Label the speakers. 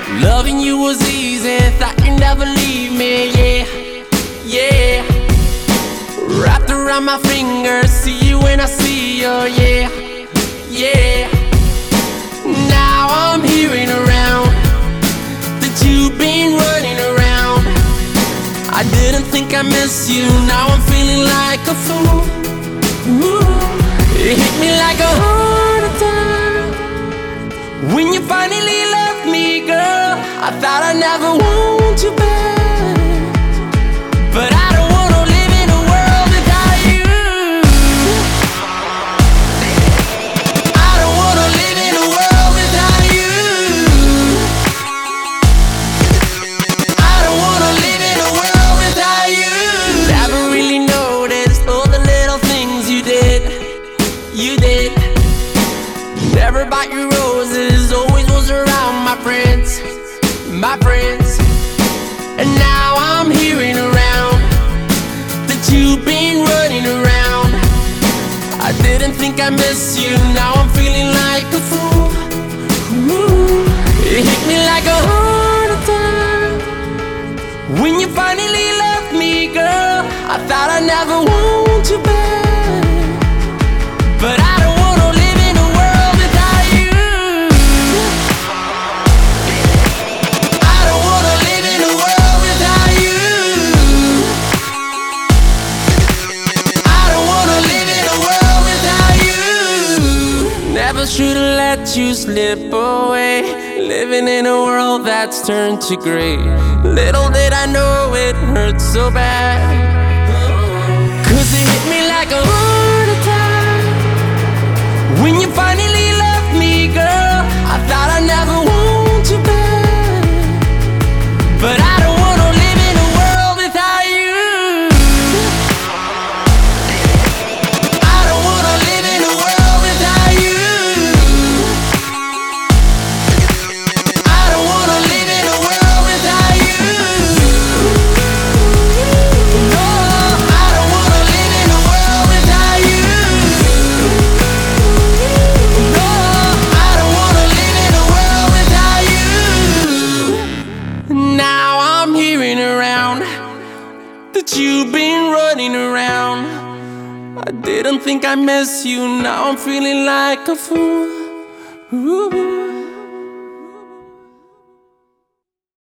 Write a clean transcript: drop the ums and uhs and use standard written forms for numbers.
Speaker 1: Loving you was easy, thought you'd never leave me, yeah, yeah. Wrapped around my finger, see you when I see you, yeah, yeah. Now I'm hearing around that you've been running around. I didn't think I miss you, now I'm feeling like a fool. Ooh. It hit me like a heart attack when you finally left me, girl. I thought I'd never want you back, but I don't wanna live in a world without you. I don't wanna live in a world without you. I don't wanna live in a world without you. Never really noticed all the little things you did. You did. Never bought you roses, always was around my friends, my friends. And now I'm hearing around that you've been running around. I didn't think I miss you, now I'm feeling like a fool. Ooh. It hit me like a heart attack when you finally left me, girl. I thought I'd never want you back, but I don't wanna live in a world without you. I don't wanna live in a world without you. I don't wanna live in a world without you. Never should've let you slip away, living in a world that's turned to gray. Little did I know it hurt so bad, 'cause it hit me like a heart attack when you finally left me, girl. I thought I'd never want you back, but I don't wanna live in a world without you. I don't wanna live in a world without you. I don't wanna live in a world without you. No, I don't wanna live in a world without you. No, I don't wanna live in a world without you. Now I'm hearing around that you've been running around. I didn't think I miss you, now I'm feeling like a fool. Ooh.